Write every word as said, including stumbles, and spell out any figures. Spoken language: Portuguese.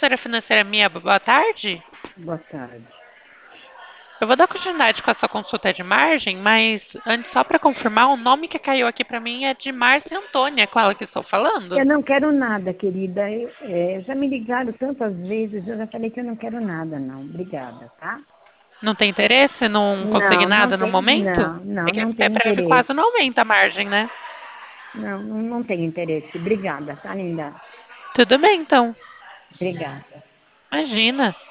consultora financeira Mia, boa tarde. Boa tarde. Eu vou dar continuidade com a sua consulta de margem, mas antes, só para confirmar, o nome que caiu aqui para mim é de Márcia Antônia, com ela que estou falando? Eu não quero nada, querida. Eu, é, já me ligaram tantas vezes, eu já falei que eu não quero nada, não. Obrigada, tá? Não tem interesse? Não consegue Não, não nada no tem, momento? não, É não, que não é tem breve interesse. quase não aumenta a margem, né? Não, não, não tem interesse. Obrigada, tá, linda? Tudo bem, então. Obrigada. Imagina.